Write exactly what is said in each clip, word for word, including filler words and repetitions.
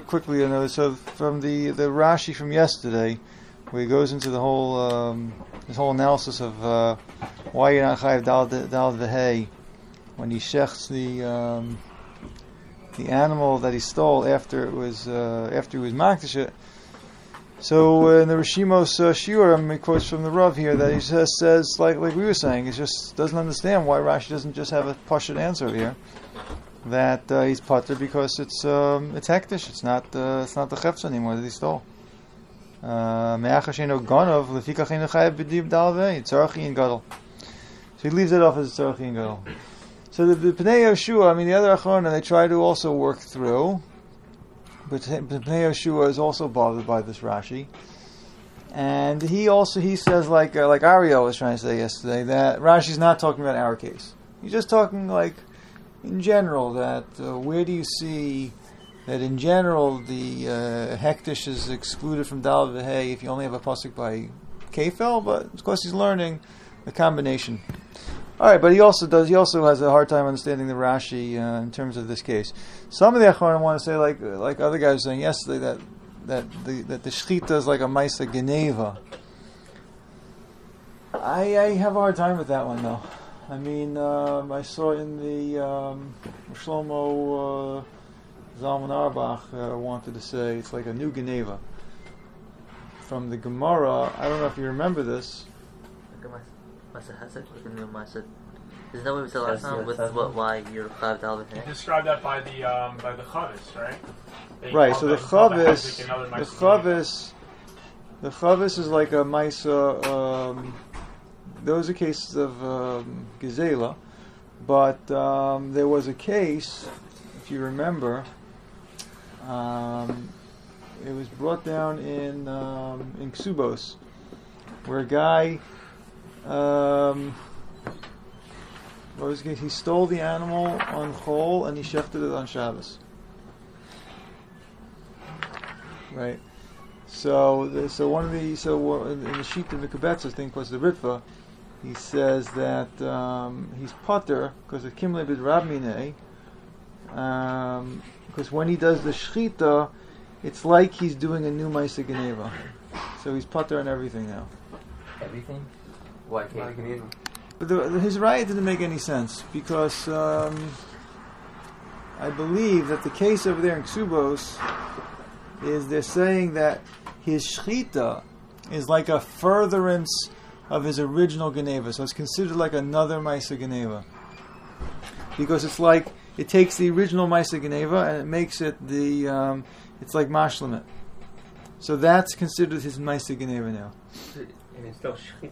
quickly, you know, so from the, the Rashi from yesterday, where he goes into the whole um, this whole analysis of uh, why you're not chayav dal dal v'hei when he shechts the um, the animal that he stole after it was uh, after he was makdish it. So uh, in the Rishimos uh, Shiurim, he quotes from the Rav here that he just says, like like we were saying, he just doesn't understand why Rashi doesn't just have a pashut answer here. That uh, he's pater because it's um, it's hektish. It's not uh, it's not the chefs anymore that he stole. Me'achasheno gonov lefikachenu chayav b'div dalvei tzarchi and gadol. So he leaves it off as tzarchi and gadol. So the, the Pnei Yoshua, I mean the other Achronim, they try to also work through, but the Pnei Yoshua is also bothered by this Rashi, and he also he says like uh, like Ariel was trying to say yesterday that Rashi's not talking about our case. He's just talking like in general that uh, where do you see that in general the uh, hektish is excluded from Dal v'Hei if you only have a pasuk by Kefel, but of course he's learning the combination. All right, but he also does. He also has a hard time understanding the Rashi uh, in terms of this case. Some of the Achronim want to say, like like other guys were saying yesterday, that that the that the shechita is like a Maisa Geneva. I I have a hard time with that one though. I mean, um, I saw in the um, Shlomo uh, Zalman Auerbach uh, wanted to say it's like a new Geneva from the Gemara. I don't know if you remember this. Isn't that what we said last time with what, why you're chayav dal v'hei? You described that by the um, by the chavis, right? They right. So the chavis, the chavis, the chavis is like a maisa. Um, those are cases of um, gezela, but um, there was a case, if you remember, um, it was brought down in um, in Ksubos, where a guy. Um, what was it? He stole the animal on Chol and he shechted it on Shabbos. Right. So, the, so one of the so in the sheet of the Kibetz, I think was the Ritva. He says that um, he's pater because of Kimle bid Rabmine. Um, because when he does the shechita, it's like he's doing a new Maisa Geneva. So he's pater on everything now. Everything. Why can't you? But the, the, his riot didn't make any sense because um, I believe that the case over there in Ksubos is they're saying that his shechita is like a furtherance of his original Geneva, so it's considered like another Maisa Geneva because it's like it takes the original Maisa Geneva and it makes it the um, it's like mashlemet. So that's considered his Maisa Geneva now. And it's still shechita.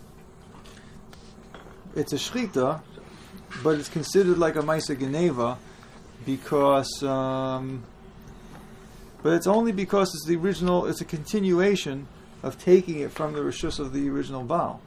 It's a shechita, but it's considered like a Maisa Geneva because, um, but it's only because it's the original. It's a continuation of taking it from the rishus of the original Baal.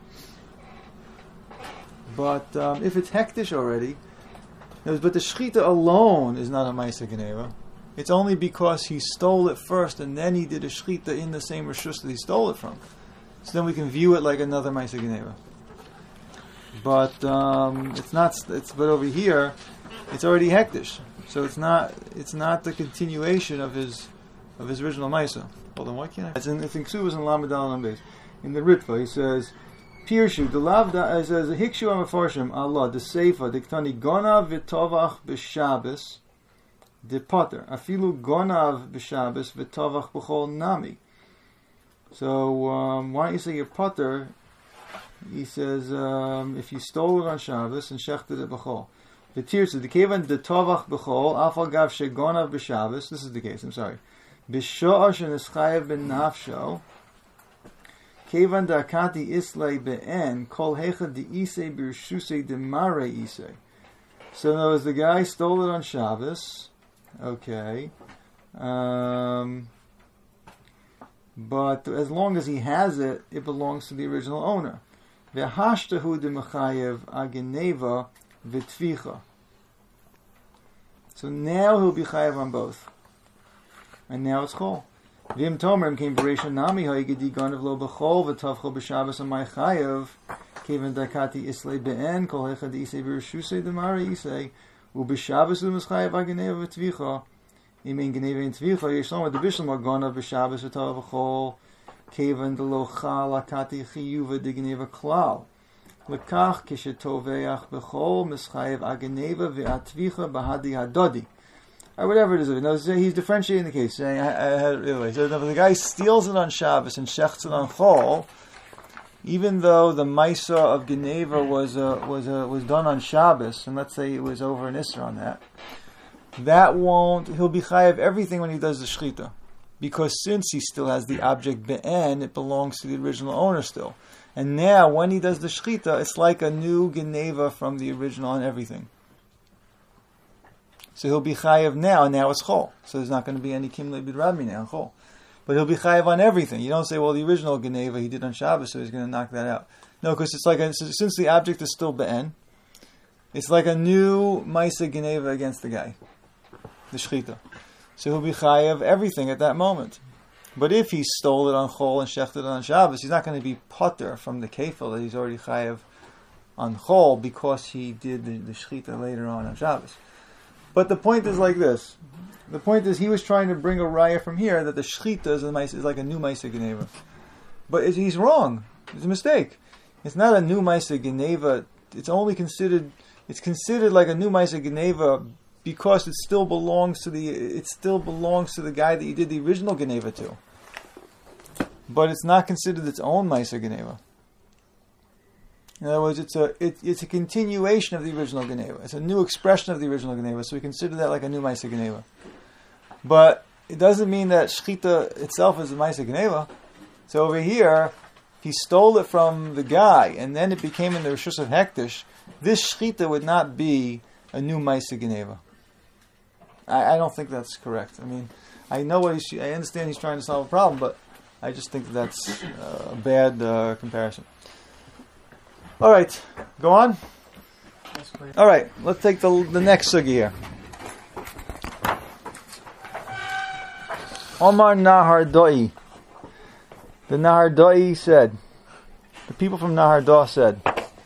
But um, if it's hektish already, but the shechita alone is not a Maisa Geneva. It's only because he stole it first and then he did a shechita in the same rishus that he stole it from. So then we can view it like another Maisa Geneva. But um, it's not. It's but over here, it's already hektish. So it's not. It's not the continuation of his of his original Maisa. Hold on, why can't I? It's in, it's in Ksubas and Lamadal and Beis. In the Ritva, he says, Pirshu the lavda. It says Hikshu Amafarshim Allah the Seifa Diktani Gonav v'Tovach b'Shabbos the Potter Afilu Gonav b'Shabbos v'Tovach b'Chol Nami. So um, why don't you say your Potter? He says, um, if you stole it on Shabbos and shechted it b'chol. The tirsa, the kevan de tovach b'chol, afal gav shegonav b'Shabbos. This is the case, I'm sorry. B'sho'ah sheneschayev ben nafsho, kevan da akati islay be'en, kol hecha de isay b'rshusay de mare isay. So in other words, the guy stole it on Shabbos, okay, um, but as long as he has it, it belongs to the original owner. V'hashtahu de mechayev ageneva v'tvicha. So now he'll be chayev on both, and now it's chol. V'im tomer came bereisha nami ha'igedi ganav lo b'chol v'tavcho b'shabbos amay chayev kevan dakati islay be'en kol hechad isay v'rshusay demare isay u'b'shabbos u'mischayev ageneva v'tvicha Imin Geneva in Tvicha, Yishlom the Bishlam Gona B'Shabbos V'Tov V'Chol Kevan D'Lo Chal Akati Chiyuva De Geneva Klal Lekach Kishetoveach B'Chol Mischayev Ageneva V'Atvicha B'Hadi Hadodi. Or whatever it is. No, he's differentiating the case, saying, I, I had, anyway, so if the guy steals it on Shabbos and shechts it on Chol, even though the Maisa of Geneva was uh, was uh, was done on Shabbos, and let's say it was over an Isser on that, that won't, he'll be chayav everything when he does the shechita. Because since he still has the object be'en, it belongs to the original owner still. And now, when he does the shechita, it's like a new Geneva from the original on everything. So he'll be chayav now, and now it's chol. So there's not going to be any kimle b'rabbi now, chol. But he'll be chayav on everything. You don't say, well, the original Geneva he did on Shabbos, so he's going to knock that out. No, because it's like, a, since the object is still be'en, it's like a new Maisa Geneva against the guy, the shechita. So he'll be chayav everything at that moment. But if he stole it on chol and shechted it on Shabbos, he's not going to be potter from the kefil that he's already chayav on chol because he did the, the shechita later on on Shabbos. But the point is like this. The point is he was trying to bring a raya from here that the shechita is, a is like a new Maisa Geneva. But he's wrong. It's a mistake. It's not a new Maisa Geneva. It's only considered, it's considered like a new Maisa Geneva because it still belongs to the, it still belongs to the guy that you did the original Geneva to. But it's not considered its own Maisa Geneva. In other words, it's a it, it's a continuation of the original Geneva. It's a new expression of the original Geneva, so we consider that like a new Maisa Geneva. But it doesn't mean that Shechita itself is a Maisa Geneva. So over here, he stole it from the guy, and then it became in the Rishus of Hektish. This Shechita would not be a new Maisa Geneva. I, I don't think that's correct. I mean, I know what he's, I understand he's trying to solve a problem, but I just think that that's uh, a bad uh, comparison. All right, go on. All right, let's take the the next sugi here. Omar Nahar Doi. The Nahar Doi said, the people from Nahar Doi said,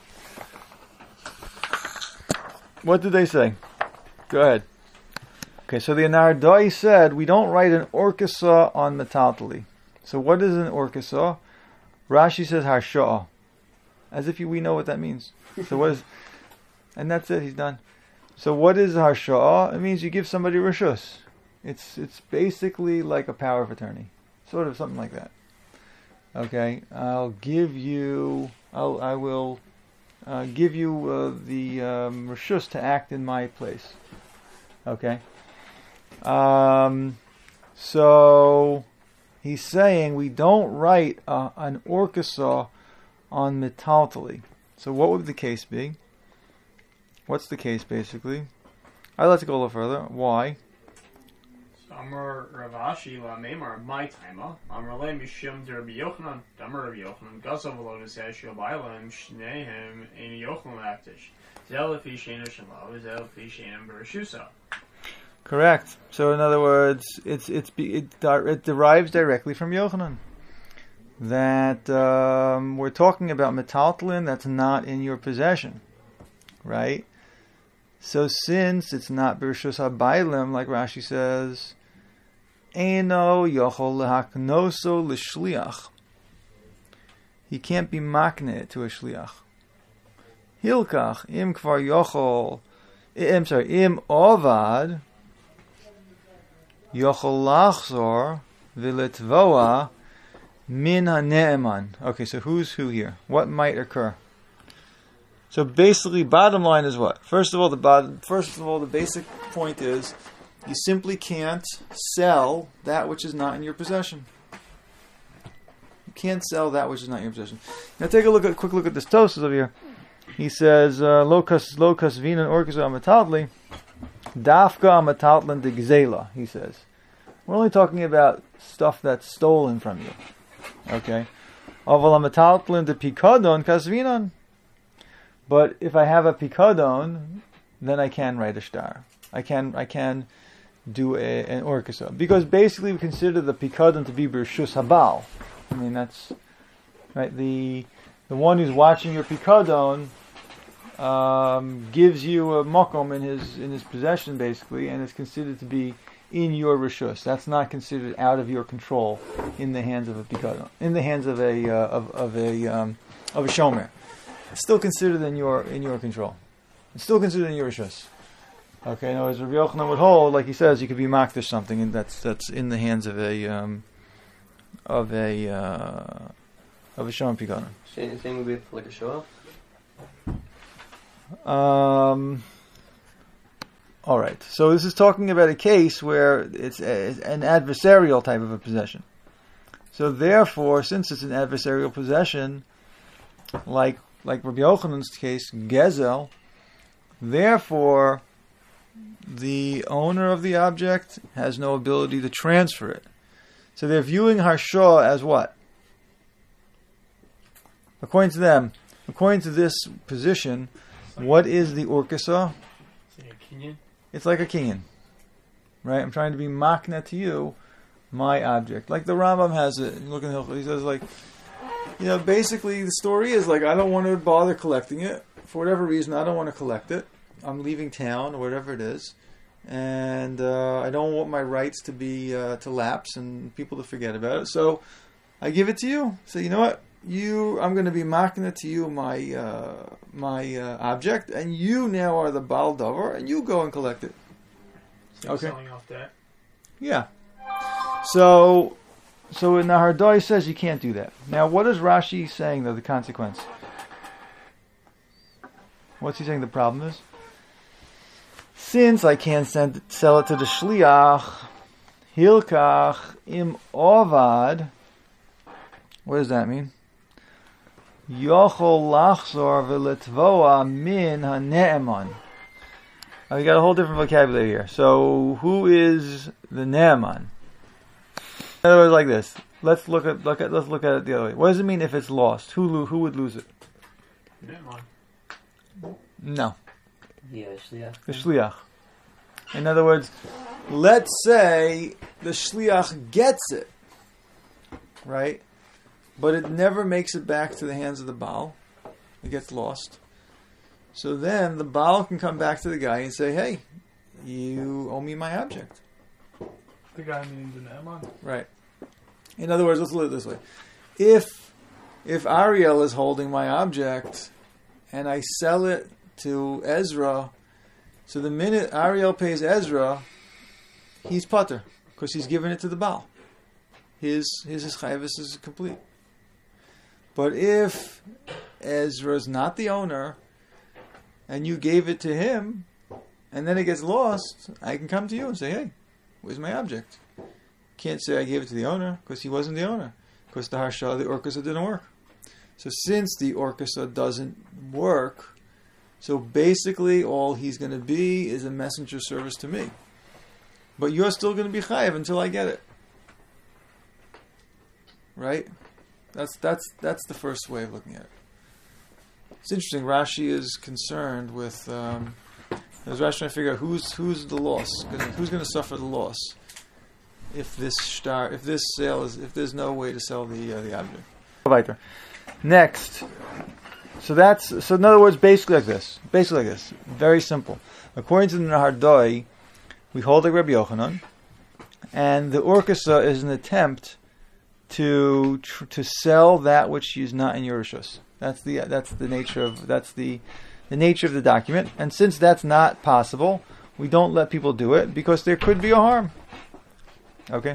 what did they say? Go ahead. Okay, so the Nahar Doi said, we don't write an orkasa on metaltali. So what is an orkasa? Rashi says harsha'ah. As if you, we know what that means. So what is, and that's it, he's done. So what is harsha'ah? It means you give somebody rishus. It's it's basically like a power of attorney. Sort of something like that. Okay, I'll give you, I'll, I will uh, give you uh, the um, rishus to act in my place. Okay. Um, so he's saying we don't write uh, an orkasa on metaltali. So what would the case be? What's the case basically? Alright, let's go a little further. Why? Amar Ravashi la Meimar my timer. Amar le Mishum der Rabbi Yochanan. Damar Rabbi Yochanan. Gasav lo Nesashio Bailam Shnehem Ein Yochanan Aktish. Zel Fi Shena Shalo. Zel Fi Shena Berushusa. Correct. So in other words, it's it's it, it derives directly from Yochanan. That um, we're talking about metaltalin that's not in your possession, right? So since it's not Bereshus HaBailim, like Rashi says, Eino yochol lehaknoso l'shliach. He can't be makne to a shliach. Hilkach im kvar yochol, I'm sorry, im ovad yochol lachzor v'letvoa min ha-ne'eman. Okay, so who's who here? What might occur? So basically, bottom line is what? First of all, the bottom, first of all, the basic point is you simply can't sell that which is not in your possession. You can't sell that which is not in your possession. Now take a look at quick look at this Tosas over here. He says, "Lokas lokas vinan orkasa amatadli, dafka amatatlan de gzela." He says, we're only talking about stuff that's stolen from you. Okay, aval amatatlan de pikadon kasvinan. But if I have a pikadon, then I can write a star. I can I can do a, an orkasa. Because basically we consider the pikadon to be Bereshus Habal. I mean, that's right. The the one who's watching your pikadon um, gives you a makom in his in his possession, basically, and is considered to be in your rishus. That's not considered out of your control in the hands of a pikadon, in the hands of a uh, of of a um, of a shomer. It's still considered in your in your control. It's still considered in your rishus. Okay, now as Rabbi Yochanan would hold, like he says, you could be makdish something, and that's that's in the hands of a um, of a uh, of a shomer pikadon. Same, same would be for like a show off. Um. All right. So this is talking about a case where it's a, an adversarial type of a possession. So therefore, since it's an adversarial possession, like like Rabbi Yochanan's case, Gezel, therefore the owner of the object has no ability to transfer it. So they're viewing Harshah as what? According to them, according to this position, what is the Urkasa? It's like a kinyan, right? I'm trying to be makna to you, my object. Like the Rambam has it. Look at Hilchot. He says, like, you know, basically the story is like, I don't want to bother collecting it for whatever reason. I don't want to collect it. I'm leaving town or whatever it is, and uh, I don't want my rights to be uh, to lapse and people to forget about it. So I give it to you. So you know what? You, I'm going to be makna to you my uh, my uh, object, and you now are the Baal Davar, and you go and collect it. So okay. Selling off that. Yeah. So, so in the Hardai says you can't do that. Now, what is Rashi saying though? The consequence. What's he saying? The problem is, since I can't send sell it to the shliach, hilkach im ovad. What does that mean? Yochol lachzor v'letvoa min ha-ne'eman. Now we got a whole different vocabulary here. So, who is the ne'eman? In other words, like this. Let's look at look at let's look at it the other way. What does it mean if it's lost? Who lo- who would lose it? Ne'eman. No. Yeah, shliach. The shliach. In other words, let's say the shliach gets it, right? But it never makes it back to the hands of the Baal. It gets lost. So then the Baal can come back to the guy and say, hey, you owe me my object. The guy meaning the Ne'eman? Right. In other words, let's look at it this way. If if Ariel is holding my object and I sell it to Ezra, so the minute Ariel pays Ezra, he's pater because he's given it to the Baal. His his chayvus is complete. But if Ezra is not the owner, and you gave it to him, and then it gets lost, I can come to you and say, hey, where's my object? Can't say I gave it to the owner, because he wasn't the owner. Because the Harsha, the Orkasa didn't work. So since the Orkasa doesn't work, so basically all he's going to be is a messenger service to me. But you're still going to be chayav until I get it. Right? That's that's that's the first way of looking at it. It's interesting. Rashi is concerned with. Um, as Rashi trying to figure out who's who's the loss, gonna, who's going to suffer the loss if this star, if this sale is, if there's no way to sell the uh, the object. Next, so that's so. In other words, basically like this. Basically like this. Very simple. According to the Nahardoi, we hold like Rabbi Yochanan, and the Orkasa is an attempt to tr- to sell that which is not in your rishus. That's the that's the nature of that's the the nature of the document. And since that's not possible, we don't let people do it because there could be a harm. Okay.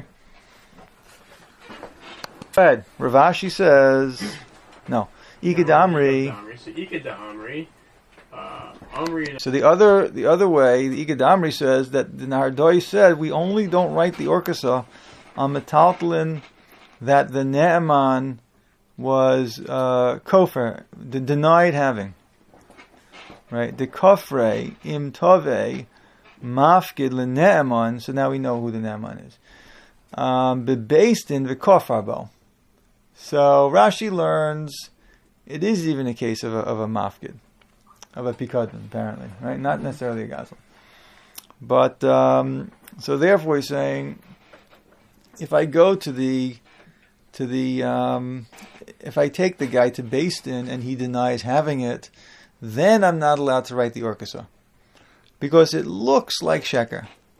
Go ahead. Rav Ashi says no. Ikadamri. So Ikadamri. Uh, Amri. So the other the other way, the Ikadamri says that the Nahardoi said we only don't write the Orkasa on metaltalin that the Ne'eman was uh, kofar, the denied having. Right? The kofre im tove mafkid le'ne'eman. So now we know who the Ne'eman is. Um, based in the kofarbo. So Rashi learns it is even a case of a, of a mafkid, of a pikadon, apparently, right? Not necessarily a gazel. But um, so therefore, he's saying, if I go to the to the um, if I take the guy to Beis Din and he denies having it, then I'm not allowed to write the Orkasa because it looks like sheker.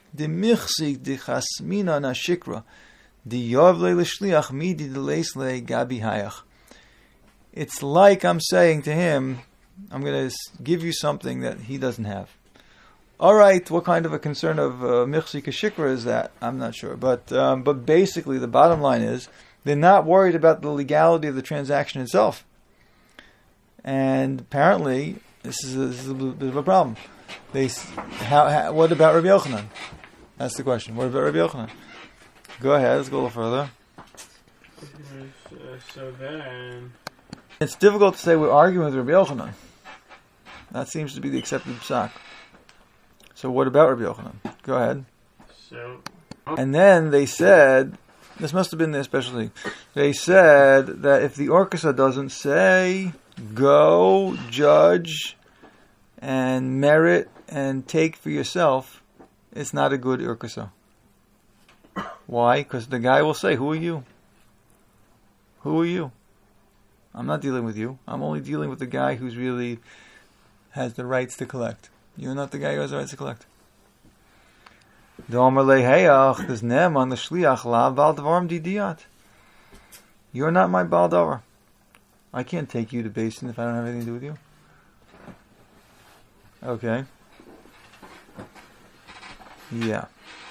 De michsig de chasmina na shikra. De yovle l'shliach midi de leisle gabi hayach. It's like I'm saying to him, I'm going to give you something that he doesn't have. All right, what kind of a concern of michsig uh, shikra is that? I'm not sure. But um, but basically, the bottom line is, they're not worried about the legality of the transaction itself. And apparently, this is a, this is a bit of a problem. They, how, how, what about Rabbi Yochanan? That's the question. What about Rabbi Yochanan? Go ahead, let's go a little further. Uh, so then... It's difficult to say we're arguing with Rabbi Yochanan. That seems to be the accepted psak. So what about Rabbi Yochanan? Go ahead. So... And then they said... This must have been their specialty. They said that if the orchestra doesn't say, go, judge, and merit, and take for yourself, it's not a good orchestra. Why? Because the guy will say, who are you? Who are you? I'm not dealing with you. I'm only dealing with the guy who's really has the rights to collect. You're not the guy who has the rights to collect. You're not my baldavar. I can't take you to Basin if I don't have anything to do with you. Okay. Yeah.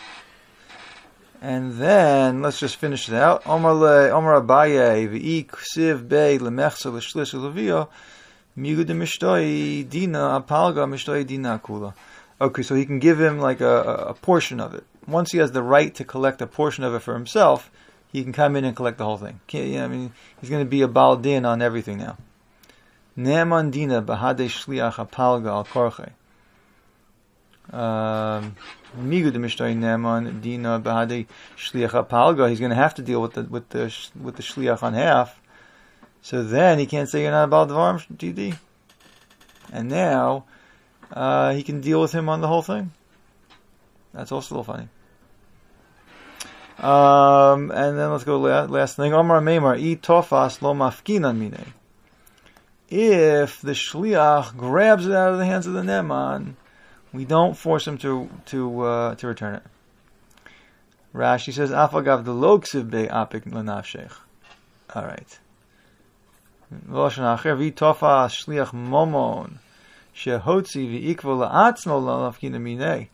And then let's just finish it out. Omar le Omar Abaye v'i ksiv bei lemechsa l'shlish l'via migud mishtoi dina apalga mishtoi dina kula. Okay, so he can give him like a, a portion of it. Once he has the right to collect a portion of it for himself, he can come in and collect the whole thing. Can't, you know, I mean, he's going to be a baal din on everything now. Ne'eman dina bahade shliach apalga al korche. Migud mishtoi ne'eman dina bahade shliach apalga. He's going to have to deal with the with the with the shliach on half. So then he can't say you're not a baal dvarim T D. And now. Uh, he can deal with him on the whole thing. That's also a little funny. Um, and then let's go last, last thing. Omar Meimar, I tofas lo mafkinan mine. If the shliach grabs it out of the hands of the neman, we don't force him to to uh, to return it. Rashi says, "Afagav the loksiv be apik lenafshech." All right. V'loshen acher vi tofas shliach momon. Shehotzi v'ikvo la'atzmo la'lafkina minei.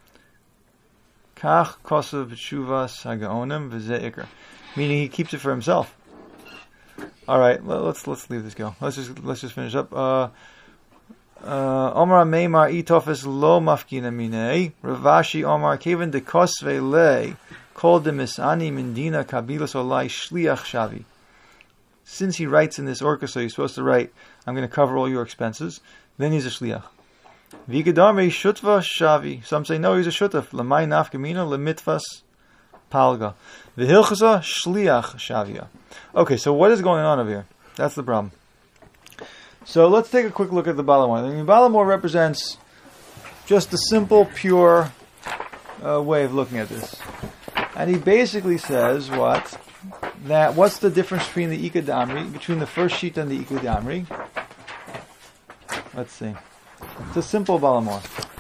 Kach kosav b'tshuvas hagaonim v'zeh ikar. Meaning he keeps it for himself. All right, let's let's leave this go. Let's just let's just finish up. Uh, uh, Omar Meimar itofes lo mafkina minei. Ravashi Omar keven de kosve le kol de misani mindina kabilas olai shliach shavi. Since he writes in this orchestra, he's supposed to write, "I'm going to cover all your expenses." Then he's a shliach. Vigadame shutva shavi. Some say no, he's a shutaf. Lamai nafkamina lemitvas palga. Vihilchasa shliach shavia. Okay, so what is going on over here? That's the problem. So let's take a quick look at the Balamor. The Balamor represents just a simple, pure uh, way of looking at this. And he basically says what? That what's the difference between the Ikad Amri, between the first sheet and the Ikad Amri? Let's see. It's a simple Balamor.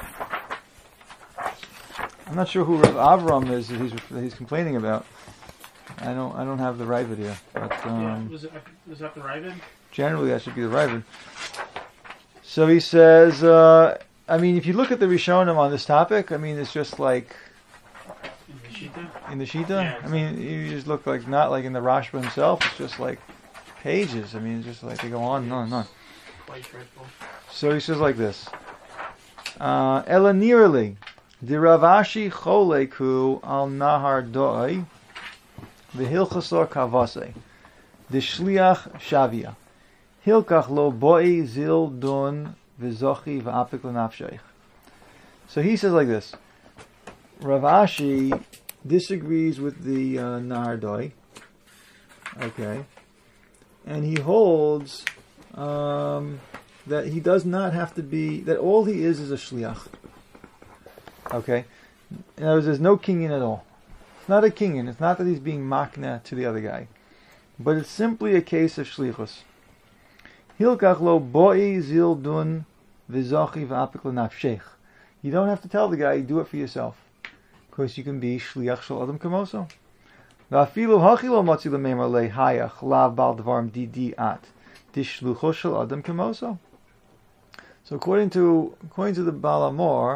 I'm not sure who Rav Avram is that he's, that he's complaining about. I don't I don't have the Ravid here. But, um, yeah, was, it, was that the Ravid? Generally, that should be the Ravid. So he says, uh, I mean, if you look at the Rishonim on this topic, I mean, it's just like... In the Shita? In the Shita? Yeah, I mean, you just look like, not like in the Rashba himself, it's just like pages. I mean, it's just like they go on and on and on. Quite dreadful. So he says like this. Ela nirli, di Ravashi choleku al nahar doi, v'hilchasor kavase, di shliach shavia, hilkach lo boi zil dun v'zochi v'apik l'nafsheich. So he says like this. Ravashi disagrees with the uh, nahar doi. Okay. And he holds... Um, that he does not have to be, that all he is is a shliach. Okay? In other words, there's no kinyan at all. It's not a kinyan. It's not that he's being makna to the other guy. But it's simply a case of shlichus. Hilkach lo boi zil dun v'zochi v'apik l'nafshech. You don't have to tell the guy, do it for yourself. Because you can be shliach shel adam kamoso. Va'afilu hachi lo motzi l'meimar le hayach lav bal dvarim didi at dishlucho shel adam kamoso. So according to according to the Baal Amor,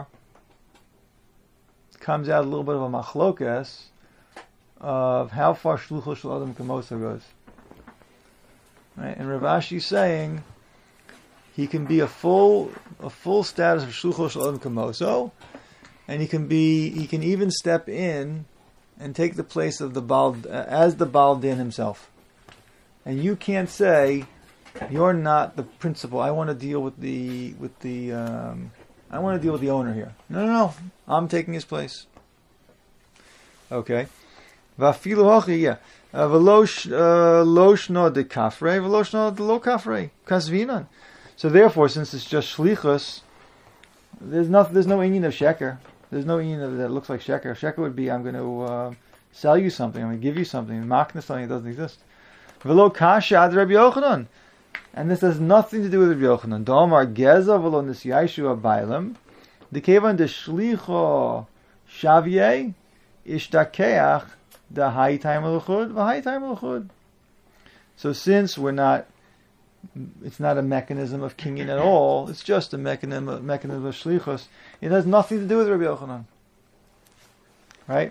it comes out a little bit of a machlokas of how far shlucho shel adam kamoso goes. Right, and Rav Ashi is saying he can be a full a full status of shlucho shel adam kamoso, and he can be he can even step in and take the place of the Baal as the Baal Din himself. And you can't say you're not the principal. I want to deal with the with the um, I want to deal with the owner here. No, no, no. I'm taking his place. Okay. Vafilu hachi, yeah. Velosh loshno de kafre, veloshno de lo kafre, kasvinan. So therefore, since it's just shlichus, there's no there's no inyan of sheker. There's no inyan of that looks like sheker. Sheker would be I'm going to uh, sell you something. I'm going to give you something. Makna something that doesn't exist. Velo kasha ad Rabbi Yochanan. And this has nothing to do with Rabbi Yochanan. Domar geza velo nisyaishu abaylam. Dekevan de shlicho shavye ishtakeach da hay time l'chud v'hay time l'chud. So since we're not, it's not a mechanism of kinging at all. It's just a mechanism, a mechanism of shlichus. It has nothing to do with Rabbi Yochanan, right?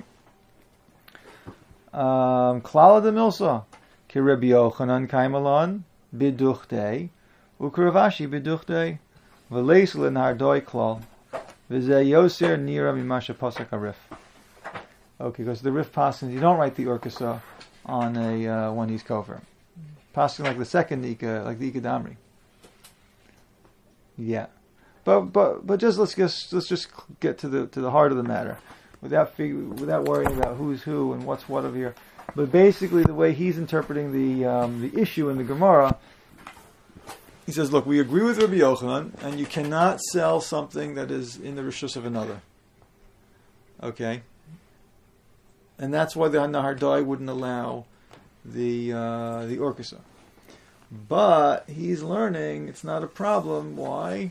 Klala de milsa ki Rabbi Yochanan kaimalon biduchtei ukravashi biduchtei v'leis l'nardoi klal v'zeh yoser nira mimasha pasak arif. Okay, because the Rif passes, you don't write the orkasa on a uh, one he's cover. Passing like the second Ika, like the Ika Damri. Yeah, but but but just let's just let's just get to the to the heart of the matter, without fig- without worrying about who's who and what's what over here. But basically, the way he's interpreting the um, the issue in the Gemara, he says, "Look, we agree with Rabbi Yochanan, and you cannot sell something that is in the rishus of another." Okay. And that's why the Nahardai wouldn't allow the uh, the orkasa. But he's learning it's not a problem. Why?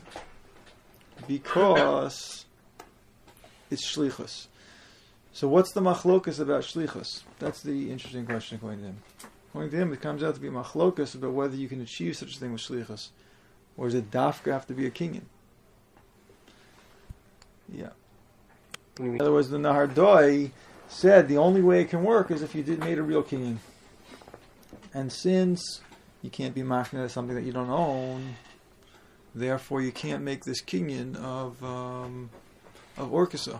Because it's shlichus. So what's the machlokas about shlichus? That's the interesting question according to him. According to him, it comes out to be machlokas about whether you can achieve such a thing with shlichus. Or does it dafka have to be a kinyan? Yeah. In other words, the Nahardai said the only way it can work is if you did made a real kinyan. And since you can't be machna as something that you don't own, therefore you can't make this kinyan of um, of orkasa.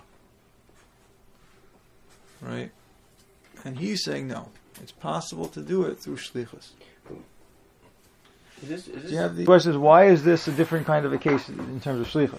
Right? And he's saying no. It's possible to do it through shlichus. Is this, is this You have the question is, why is this a different kind of a case in terms of shlichus?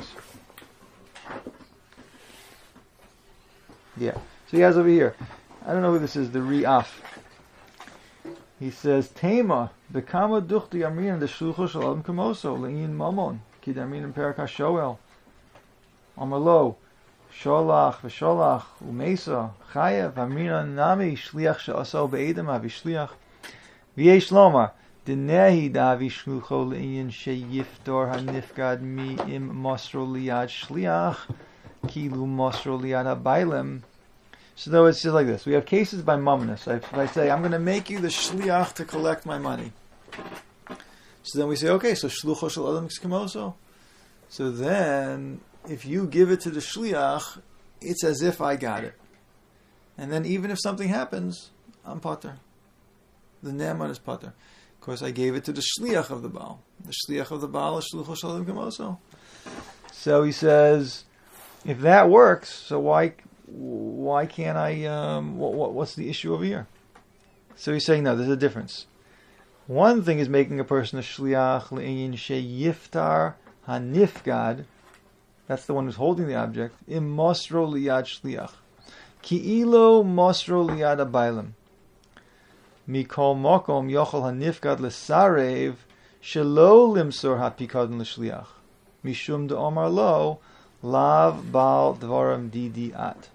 Yeah. So he has over here, I don't know who this is, the Ri'af. He says, Tema, Bekama duchti amrin de shlucho shel adam kamoso, le'in mamon, ki damin in perak ha-shoel. Amalo, sholach v'sholach, umesa, chayev, amrin nami, shliach she'aso be'edem ha-vishliach. V'yesh lomar, Dinehi davi shlucho le'in she'yiftor ha-nifgad mi im mosro liyad shliach, kilu mosro liyad ha-bailem. So though it's just like this. We have cases by mumnus. If I say, I'm going to make you the shliach to collect my money. So then we say, okay, so shlucho shel adam kamoso. So then, if you give it to the shliach, it's as if I got it. And then even if something happens, I'm pater. The ne'eman is pater. Of course, I gave it to the shliach of the Baal. The shliach of the Baal is shlucho shel adam kamoso. So he says, if that works, so why... Why can't I? Um, what, what, what's the issue over here? So he's saying no. There's a difference. One thing is making a person a shliach le'inyin sheyiftar hanifgad. That's the one who's holding the object. Im mosro liyad shliach. Ki'ilo mosro liyad abaylim. Mikol mokom yochel hanifgad lesarev shelo limsor hapikadon l'shliach. Mishum de omar lo lav bal dvarim didi at.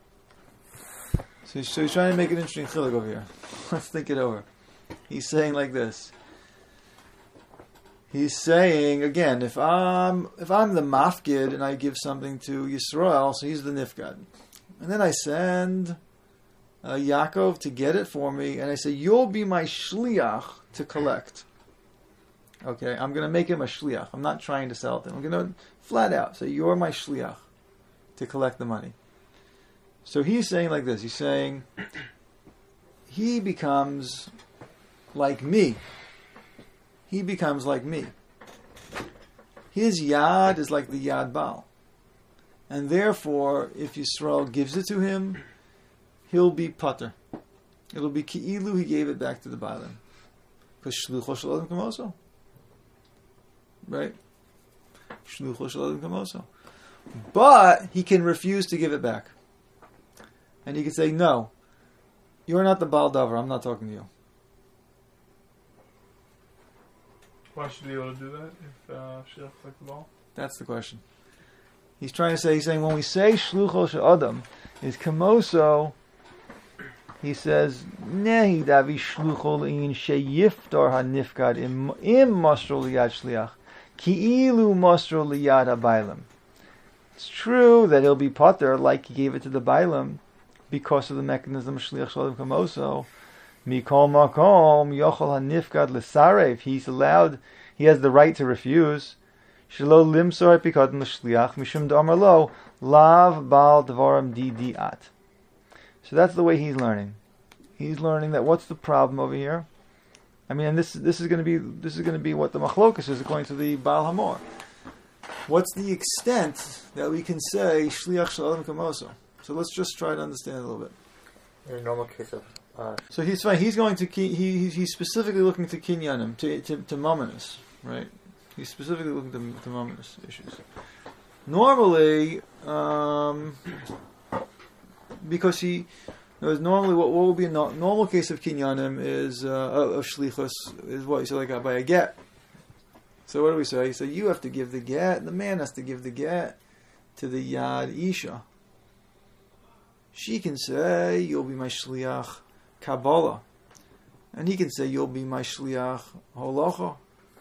So he's, so he's trying to make an interesting chiluk over here. Let's think it over. He's saying like this. He's saying again, if I'm if I'm the mafkid and I give something to Yisrael, so he's the nifgad. and then I send uh, Yaakov to get it for me, and I say, you'll be my shliach to collect. Okay, I'm going to make him a shliach. I'm not trying to sell it to him. I'm going to flat out say, you're my shliach to collect the money. So he's saying like this. He's saying, he becomes like me. He becomes like me. His yad is like the yad Baal. And therefore, if Yisrael gives it to him, he'll be pater. It'll be ki'ilu, he gave it back to the Baalim. Because shlucho shel adam kamoso. Right? Shlucho shel adam kamoso. But he can refuse to give it back. And he can say, no, you're not the Baal Davar, I'm not talking to you. Why should he be able to do that if uh, she looks like the ball? That's the question. He's trying to say, he's saying, when we say shlucho shel adam, is kamoso, he says, nehi davi shlucho le'in sheyiftar hanifkad im masro liyad shliach, ki'ilu masro liyad habaylam. It's true that he'll be pater like he gave it to the Bailam because of the mechanism of shliach shel adam kamoso. Mikol makom yochol hanifkad lesarev. He's allowed, he has the right to refuse. Shelo limsor epikadon l'shliach mishum d'amar lo lav bal dvarim di diat. So that's the way he's learning. He's learning that what's the problem over here? I mean, and this this is going to be this is going to be what the machlokas is according to the Baal Hamor. What's the extent that we can say shliach shel adam kamoso? So let's just try to understand a little bit. In a normal case of uh, So he's fine. He's going to ki- he he's specifically looking to kinyanim to to, to mamonos, right? He's specifically looking to, to mamonos issues. Normally, um, because he knows normally what, what would be a no, normal case of kinyanim is uh, of shlichus is what you say like by a get. So what do we say? So you have to give the get. The man has to give the get to the yad isha. She can say, "You'll be my shliach Kabbalah," and he can say, "You'll be my shliach holacha."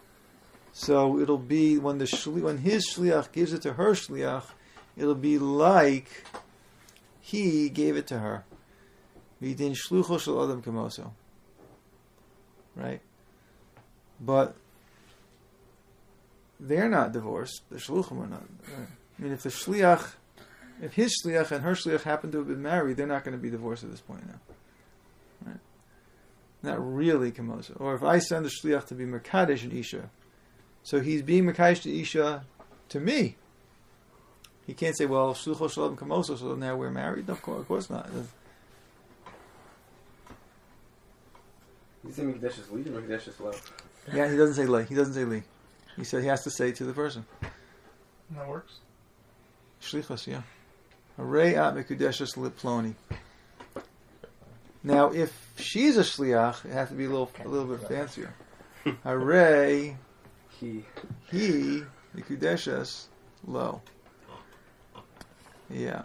So it'll be when the shli, when his shliach gives it to her shliach, it'll be like he gave it to her. V'din shlucho shel adam kamoso. Right, but they're not divorced. The shluchim are not. Right? I mean, if the shliach, if his shliach and her shliach happen to have been married, they're not going to be divorced at this point now. Right? Not really kamoso. Or if I send the shliach to be mekadesh and isha, so he's being mekadesh to isha to me. He can't say, well, shlucho shel adam kamoso, so now we're married. No, of course, of course not. You say Mikdash is lead or Mikdash is low? Yeah, he doesn't say li. He doesn't say li. He said he has to say to the person. That works. Shlichus, yeah. Hooray at Mekudeshes Liploni. Now, if she's a shliach, it has to be a little, a little bit fancier. Hooray, He. he Mekudeshes Lo. Yeah.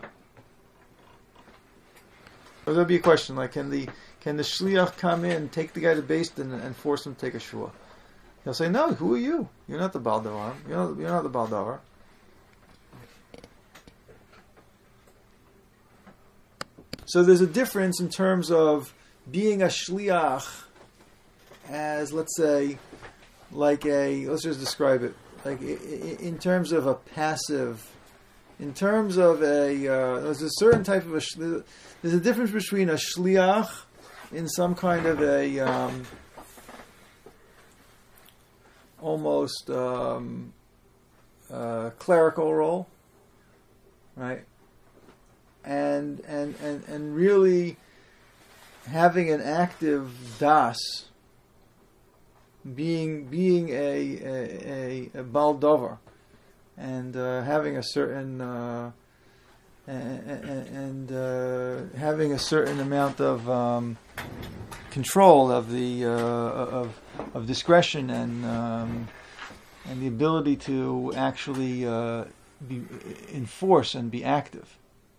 So there'll be a question like, can the can the shliach come in, take the guy to Beis Din, and force him to take a shua? He'll say, no, who are you? You're not the Baal Davar. You're not, you're not the Baal Davar. So there's a difference in terms of being a shliach as, let's say, like a, let's just describe it, like in terms of a passive, in terms of a, uh, there's a certain type of a, shliach, there's a difference between a shliach in some kind of a, um, almost um, uh, clerical role, right? And, and and and really having an active das, being being a a, a, a Baal Davar, and uh, having a certain uh, and, and uh, having a certain amount of um, control of the uh, of of discretion and um, and the ability to actually uh, be enforce and be active.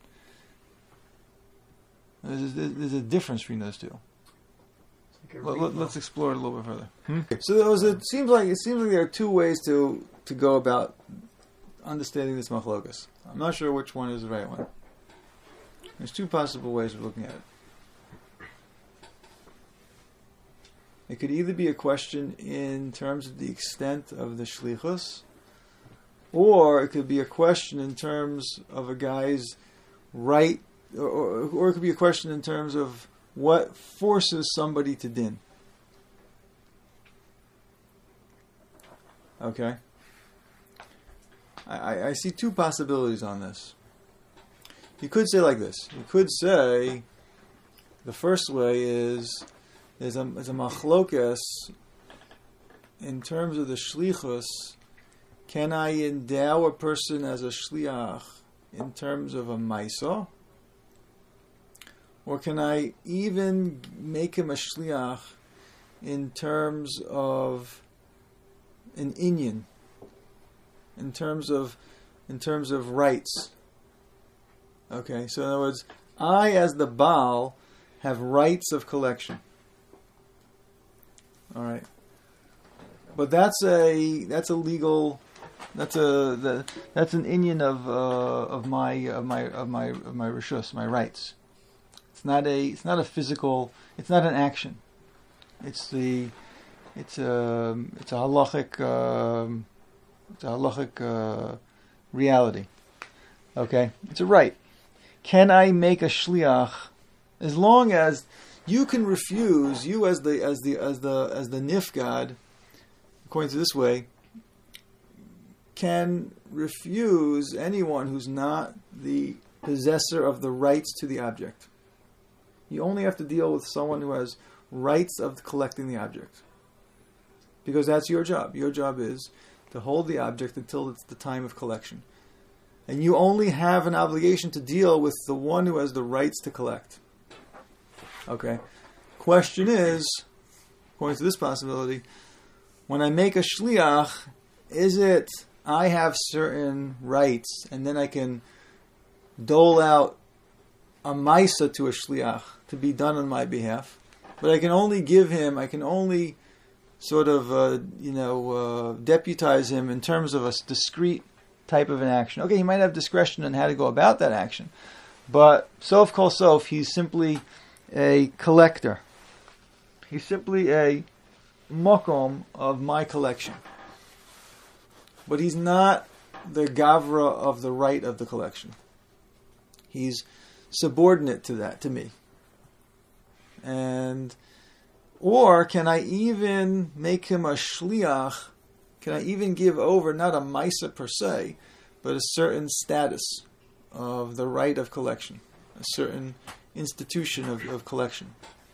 There's, there's a difference between those two. Like Let, let, let's explore it a little bit further. Hmm? So there was a, it seems like it seems like there are two ways to to go about understanding this machlokas. I'm not sure which one is the right one. There's two possible ways of looking at it. It could either be a question in terms of the extent of the shlichus, or it could be a question in terms of a guy's right, or, or, or it could be a question in terms of what forces somebody to din. Okay? I, I see two possibilities on this. You could say like this. You could say the first way is There's a, there's a machlokes in terms of the shlichus. Can I endow a person as a shliach in terms of a maisa? Or can I even make him a shliach in terms of an inyan? In terms of in terms of rights. Okay, so in other words, I as the Baal have rights of collection. All right, but that's a that's a legal that's a the, that's an inyan of uh, of my of my of my of my rishus, my rights. It's not a it's not a physical. It's not an action. It's the it's a it's a halachic um, it's a halachic uh, reality. Okay, it's a right. Can I make a shliach as long as you can refuse, you as the as the as the as the nifgad, according to this way, can refuse anyone who's not the possessor of the rights to the object. You only have to deal with someone who has rights of collecting the object. Because that's your job. Your job is to hold the object until it's the time of collection. And you only have an obligation to deal with the one who has the rights to collect. Okay. Question is, according to this possibility, when I make a shliach, is it I have certain rights and then I can dole out a maisa to a shliach to be done on my behalf, but I can only give him, I can only sort of, uh, you know, uh, deputize him in terms of a discrete type of an action. Okay, he might have discretion on how to go about that action, but sof kol sof, he's simply a collector. He's simply a mokom of my collection. But he's not the gavra of the right of the collection. He's subordinate to that, to me. And, or can I even make him a shliach? Can I even give over, not a maisa per se, but a certain status of the right of collection, a certain institution of, of collection.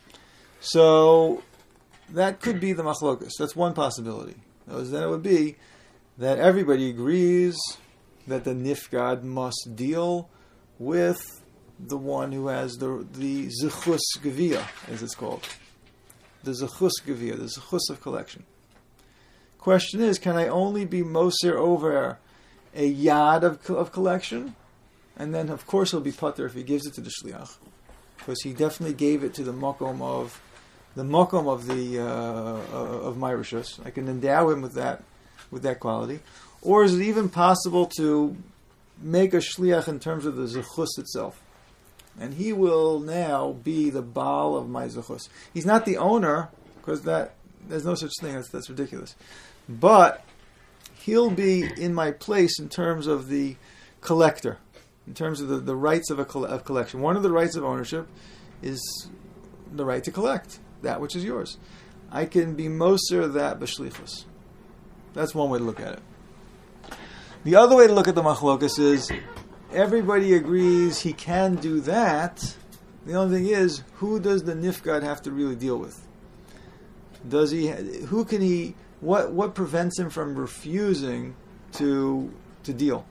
So that could be the machlokus. That's one possibility. Then it would be that everybody agrees that the nifgad must deal with the one who has the the zechus gevia, as it's called, the zechus gevia, the zechus of collection. Question is, can I only be moser over a yad of of collection, and then of course he'll be pater if he gives it to the shliach, because he definitely gave it to the mokom of the mokom of the uh, of my rishus. I can endow him with that with that quality. Or is it even possible to make a shliach in terms of the zechus itself? And he will now be the baal of my zechus. He's not the owner, because that there's no such thing. That's, that's ridiculous. But he'll be in my place in terms of the collector, in terms of the, the rights of a coll- of collection. One of the rights of ownership is the right to collect that which is yours. I can be moser that b'shlichus. That's one way to look at it. The other way to look at the machlokas is everybody agrees he can do that. The only thing is, who does the nifgad have to really deal with? Does he? Who can he? What what prevents him from refusing to to deal?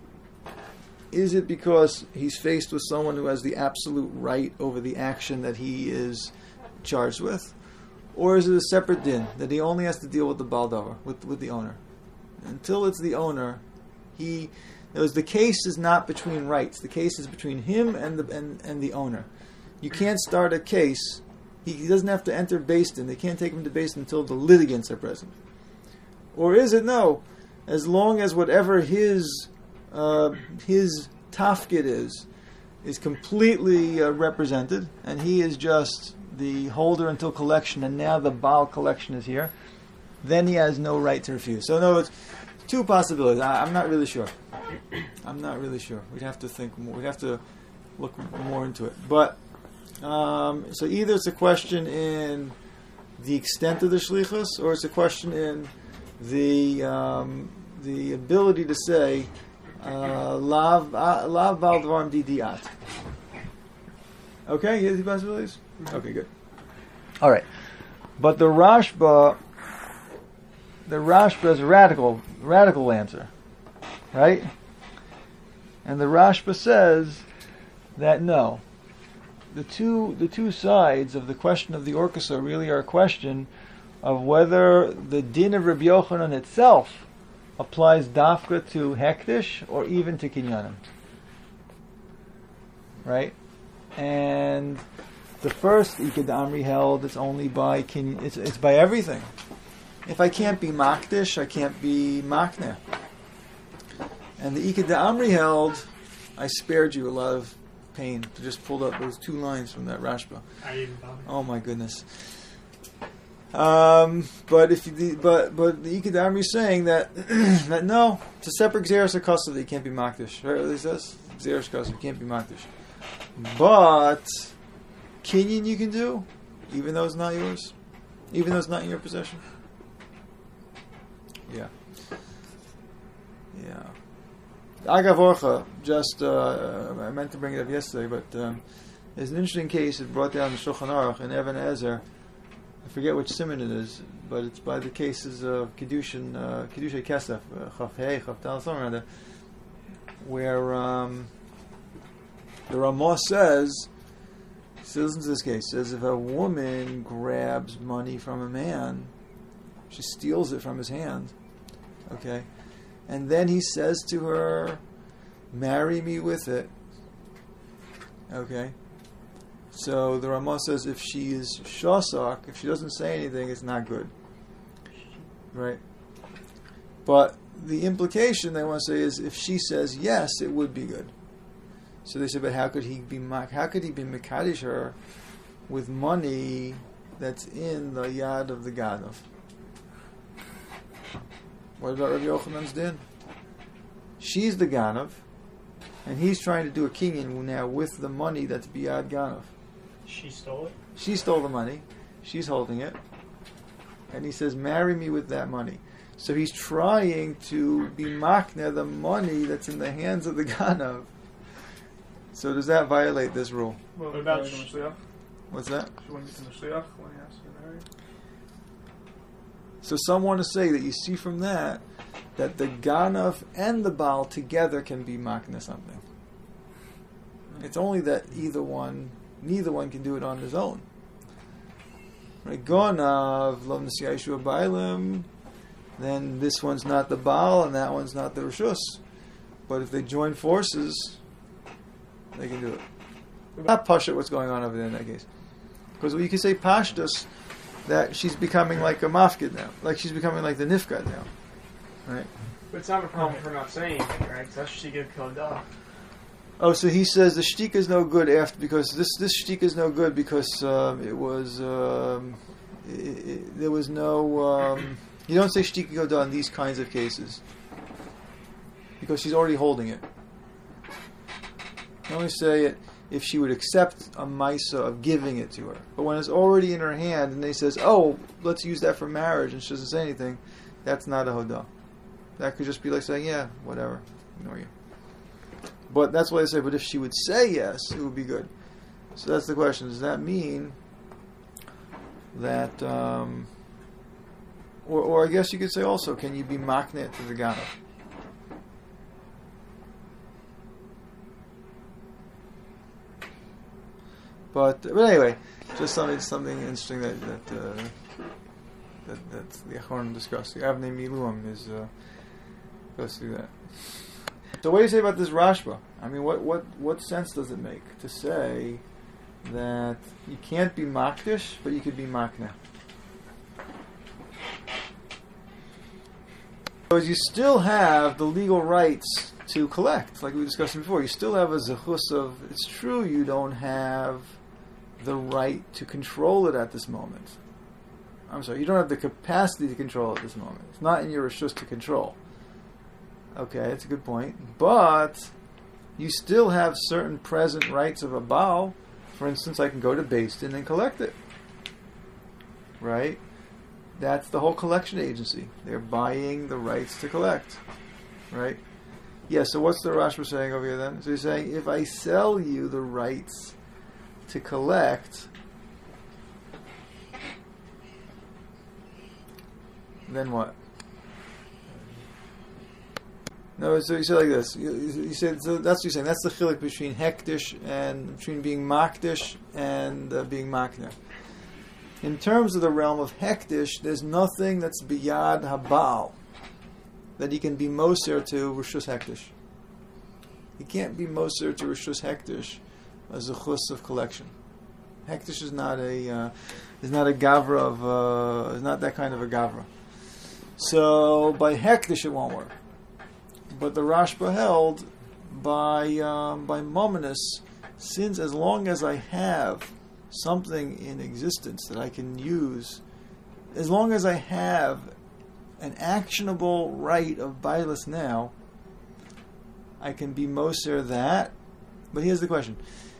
Is it because he's faced with someone who has the absolute right over the action that he is charged with, or is it a separate din that he only has to deal with the baldavar, with with the owner? Until it's the owner, he. Because the case is not between rights. The case is between him and the and, and the owner. You can't start a case. He, he doesn't have to enter Beis Din. They can't take him to Beis Din until the litigants are present. Or is it no? As long as whatever his uh, his tafkid is, is completely uh, represented, and he is just the holder until collection, and now the Baal collection is here, then he has no right to refuse. So, in other words, two possibilities. I, I'm not really sure. I'm not really sure. We'd have to think more. We'd have to look more into it. But, um, so either it's a question in the extent of the shlichus, or it's a question in the um, the ability to say, Uh, lav uh, lav bal dvarim didiat. Okay, you have the possibilities? Okay, good. All right, but the Rashba, the Rashba is a radical, radical answer, right? And the Rashba says that no, the two the two sides of the question of the orchestra really are a question of whether the din of Rabbi Yochanan itself applies dafka to hektish or even to kinyanim, right? And the first Ikad Amri held it's only by kin, it's it's by everything. If I can't be makdish, I can't be makneh. And the Ikad Amri held, I spared you a lot of pain to just pull up those two lines from that Rashba. I didn't bother. Oh my goodness. Um, but if the but but the Ikad Amri is saying that that no, it's a separate Xeris of custody. You can't be makdish. Right? What he says? Xeris custody. You can't be makdish. But kinyan you can do, even though it's not yours, even though it's not in your possession. Yeah. Yeah. Agav Orcha, just uh, I meant to bring it up yesterday, but um, there's an interesting case. It brought down the Shulchan Aruch in Even Ezer. I forget which simon it is, but it's by the cases of Kedushin, uh, Kedushay Kesef, Chaf Hei, Chaf Tal, something like that, where um, the Ramah says, so listen to this case, says if a woman grabs money from a man, she steals it from his hand, okay, and then he says to her, marry me with it, okay. So the Ramah says if she is shasak, if she doesn't say anything, it's not good. Right? But the implication they want to say is if she says yes, it would be good. So they say, but how could he be how could he be mekadesh her with money that's in the yad of the ganav? What about Rabbi Yochanan's din? She's the ganav, and he's trying to do a kinyan now with the money that's biyad ganav. She stole it? She stole the money. She's holding it. And he says, marry me with that money. So he's trying to be makneh the money that's in the hands of the ganav. So does that violate this rule? Well, What about sh- sh- What's that? She wouldn't get to the shliach when he has to marry. So some want to say that you see from that that the ganav and the baal together can be makneh something. It's only that either one... Neither one can do it on his own. Right? Gonav, Lo Nesiah Yeshua Bailim, then this one's not the Baal and that one's not the Rishus. But if they join forces, they can do it. Not Pasha what's going on over there in that case. Because you can say Pashtus, that she's becoming like a Mafkid now. Like she's becoming like the Nifkad now. Right? But it's not a problem for not saying anything, right? Because that's Shtiga Kodah. Oh, so he says the shtika is no good after because this this shtika is no good because um, it was um, it, it, there was no um, you don't say shtika goda in these kinds of cases because she's already holding it. You only say it if she would accept a maisa of giving it to her, but when it's already in her hand and they says, oh, let's use that for marriage, and she doesn't say anything, that's not a hodah. That could just be like saying, yeah, whatever, ignore you. But that's why I say, but if she would say yes, it would be good. So that's the question. Does that mean that, um, or, or I guess you could say also, can you be maknet to the ganav? But, but anyway, just something something interesting that that uh, that, that the Achronim discussed. The Avnei Miluim is uh, goes through that. So what do you say about this Rashba? I mean, what, what, what sense does it make to say that you can't be makdish, but you could be makneh? Because you still have the legal rights to collect, like we discussed before. You still have a zechus of, it's true you don't have the right to control it at this moment. I'm sorry, you don't have the capacity to control it at this moment. It's not in your reshus to control. Okay, that's a good point. But you still have certain present rights of a Baal. For instance, I can go to Beis Din and collect it. Right? That's the whole collection agency. They're buying the rights to collect. Right? Yeah, so what's the Rashba saying over here then? So he's saying, if I sell you the rights to collect, then what? No, so you say like this. You, you said so. That's what you're saying. That's the chiluk between hektish and between being makdish and uh, being makner. In terms of the realm of hektish, there's nothing that's biyad habal that he can be moser to rishus hektish. He can't be moser to rishus hektish as a chus of collection. Hektish is not a uh, is not a gavra of uh, is not that kind of a gavra. So by hektish it won't work. But the Rashba held by um, by mominus, since as long as I have something in existence that I can use, as long as I have an actionable right of bailus now, I can be moser that. But here's the question.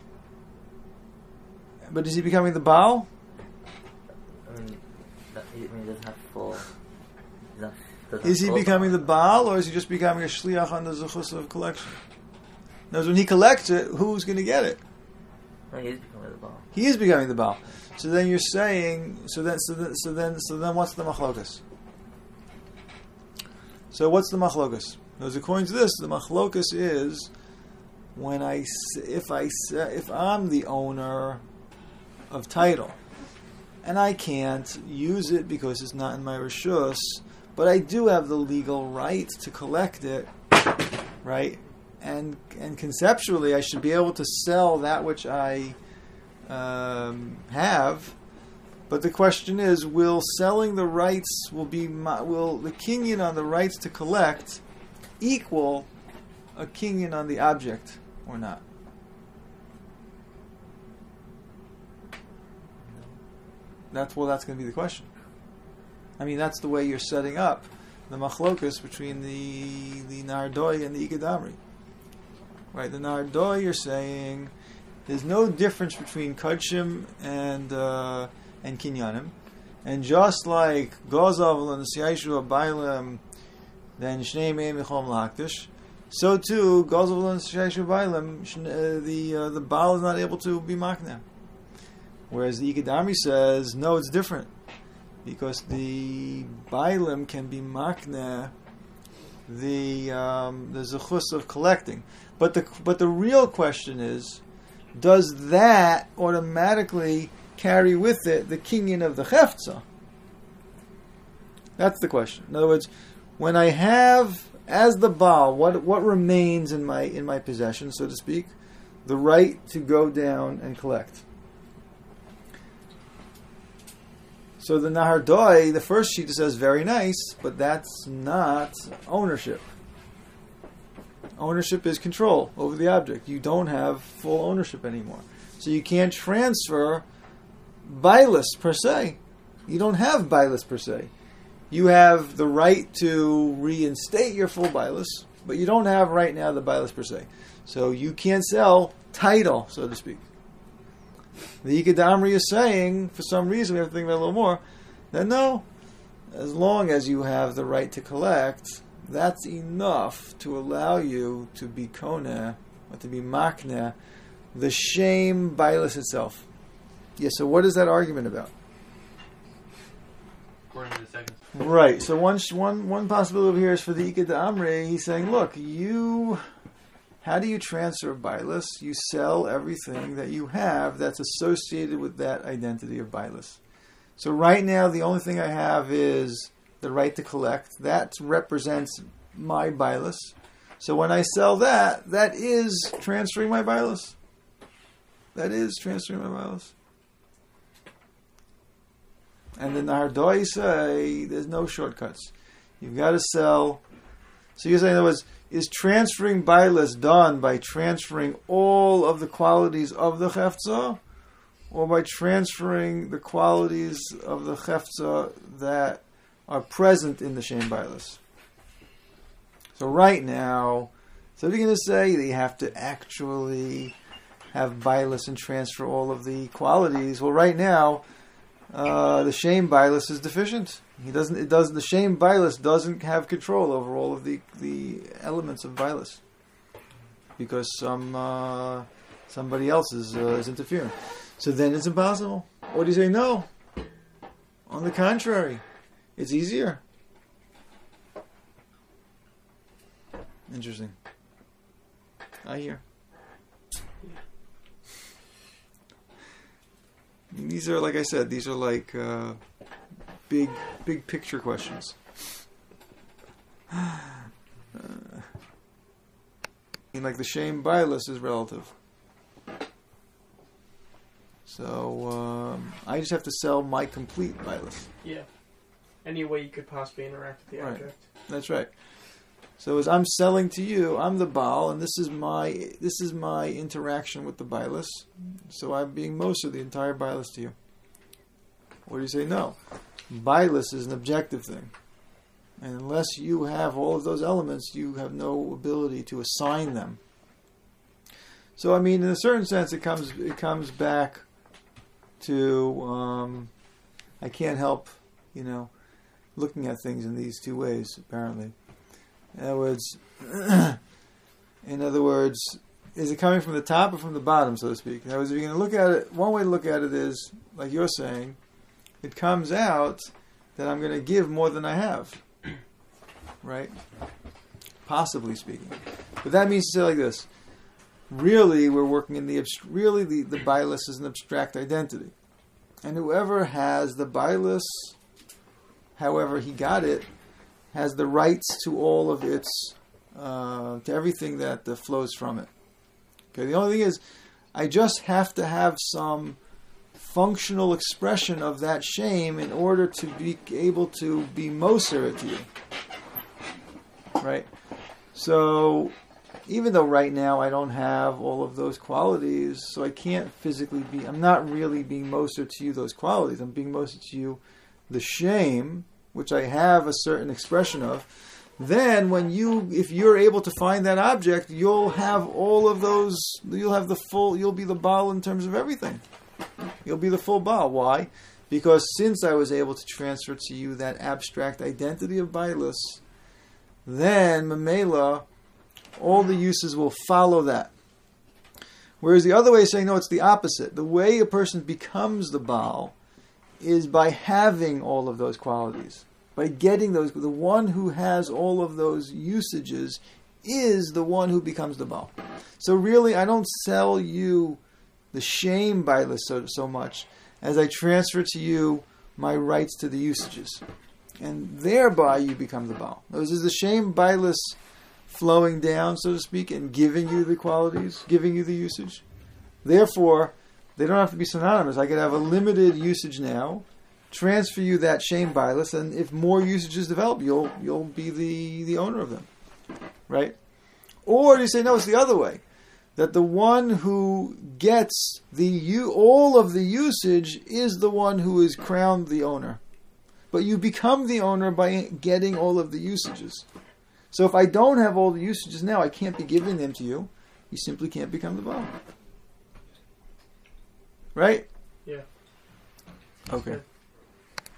But is he becoming the Baal? I mean, that, I mean, he doesn't have full... Doesn't, doesn't Is he full becoming the Baal, or is he just becoming a shliach on the zechus of collection? Now, when he collects it, who's going to get it? No, he is becoming the Baal. He is becoming the Baal. So then you're saying, so then, so then, so then, so then what's the machlokas? So what's the machlokas? Because according to this, the machlokas is when I, if I, if I'm the owner of title, and I can't use it because it's not in my reshus, but I do have the legal right to collect it, right? And and conceptually, I should be able to sell that which I um, have. But the question is, will selling the rights will be my, will the kinyan on the rights to collect equal a kinyan on the object or not? That's well. That's going to be the question. I mean, that's the way you're setting up the machlokus between the the Nardoi and the Ikadamri. Right, the Nardoi, you're saying there's no difference between Kodshim and uh, and Kinyanim, and just like Gozav and Siyaishu Bailam, then Shnei Meim Yichom Lahakdish, so too Gozav and Siyaishu Bailam, the uh, the Baal is not able to be makna. Whereas the Ikadamri says, no, it's different. Because the Bailim can be makna the um, the zechus of collecting. But the but the real question is, does that automatically carry with it the kinyan of the cheftza? That's the question. In other words, when I have as the Baal, what what remains in my in my possession, so to speak, the right to go down and collect. So the Nahar Doi, the first sheet says very nice, but that's not ownership. Ownership is control over the object. You don't have full ownership anymore. So you can't transfer bailus per se. You don't have bailus per se. You have the right to reinstate your full bailus, but you don't have right now the bailus per se. So you can't sell title, so to speak. The Ikadamri is saying, for some reason, we have to think about it a little more, that no, as long as you have the right to collect, that's enough to allow you to be kona, or to be makna, the shame bailus itself. Yeah, so what is that argument about? According to the second. Right, so one, one, one possibility over here is for the Ikadamri, he's saying, look, you... How do you transfer bailus? You sell everything that you have that's associated with that identity of bailus. So right now, the only thing I have is the right to collect. That represents my bailus. So when I sell that, that is transferring my bailus. That is transferring my bailus. And the Nahar Doi say there's no shortcuts. You've got to sell So you're saying, in other words, is transferring Bailis done by transferring all of the qualities of the Chefza, or by transferring the qualities of the Chefza that are present in the Shem Bailis? So right now, so you're going to say that you have to actually have Bailis and transfer all of the qualities. Well, right now, uh, the Shem Bailis is deficient. He doesn't. It doesn't. The Shem Bailis doesn't have control over all of the, the elements of Bailis because some uh, somebody else is uh, is interfering. So then it's impossible. Or do you say no? On the contrary, it's easier. Interesting. I hear. These are, like I said, these are like uh, big, big picture questions. Uh, and like the Shem Bailis is relative. So um, I just have to sell my complete Bailis. Yeah. Any way you could possibly interact with the Right. object. That's right. So as I'm selling to you, I'm the Baal, and this is my this is my interaction with the Bailis. So I'm being Moser the entire Bailis to you. Or do you say no? Bailis is an objective thing. And unless you have all of those elements, you have no ability to assign them. So I mean, in a certain sense, it comes it comes back to um, I can't help, you know, looking at things in these two ways, apparently. In other words, in other words, is it coming from the top or from the bottom, so to speak? In other words, if you're going to look at it, one way to look at it is, like you're saying, it comes out that I'm going to give more than I have, right? Possibly speaking. But that means to say like this, really we're working in the, abst- really the, the Bailis is an abstract identity. And whoever has the Bailis, however he got it, has the rights to all of its, uh, to everything that uh, flows from it. Okay. The only thing is, I just have to have some functional expression of that shame in order to be able to be Moser to you. Right? So, even though right now I don't have all of those qualities, so I can't physically be, I'm not really being Moser to you those qualities. I'm being Moser to you the shame, which I have a certain expression of. Then when you, if you're able to find that object, you'll have all of those, you'll have the full, you'll be the Baal in terms of everything. You'll be the full Baal. Why? Because since I was able to transfer to you that abstract identity of Bailis, then Mamela, all the uses will follow that. Whereas the other way is saying, no, it's the opposite. The way a person becomes the Baal is by having all of those qualities. By getting those, the one who has all of those usages is the one who becomes the Baal. So really, I don't sell you the shame Bailis so, so much as I transfer to you my rights to the usages. And thereby you become the Baal. Those is the shame Bailis flowing down, so to speak, and giving you the qualities, giving you the usage. Therefore, they don't have to be synonymous. I could have a limited usage now, transfer you that shame Bailis, and if more usages develop, you'll you'll be the, the owner of them. Right? Or you say, no, it's the other way. That the one who gets the you all of the usage is the one who is crowned the owner. But you become the owner by getting all of the usages. So if I don't have all the usages now, I can't be giving them to you. You simply can't become the Baal. Right? Yeah. Okay.